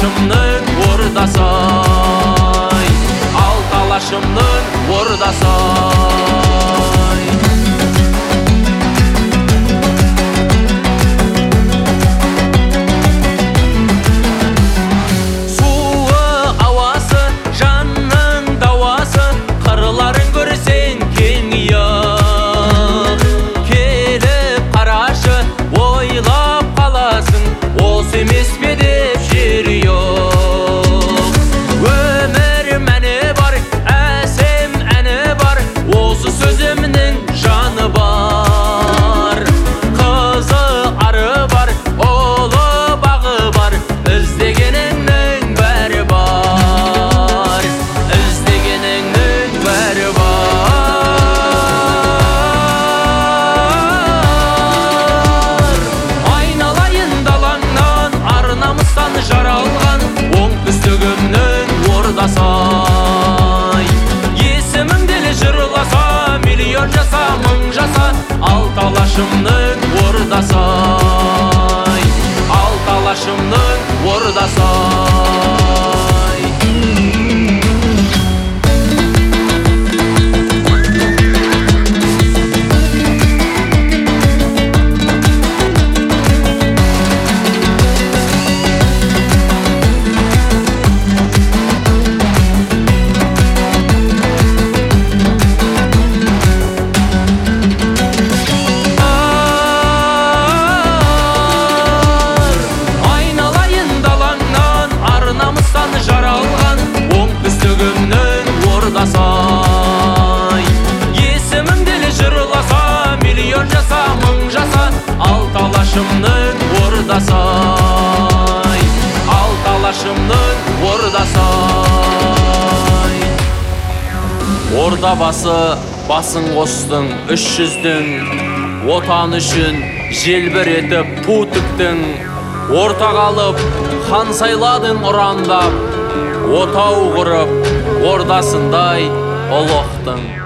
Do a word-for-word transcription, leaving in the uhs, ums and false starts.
талашымның ордасы, ал талашымның ордасы. Талашымның ордасы, ал талашымның ордасы. Есіміңді жырласа, миллион жаса, мың жаса, ал талашымның ордасы, ал талашымның ордасы. Ордабасы басын қостың, үш жүздің, отан үшін желбіретіп ту тіктің, орта қалып хан сайладың ұрандап, отау құрып ордасындай ұлықтың.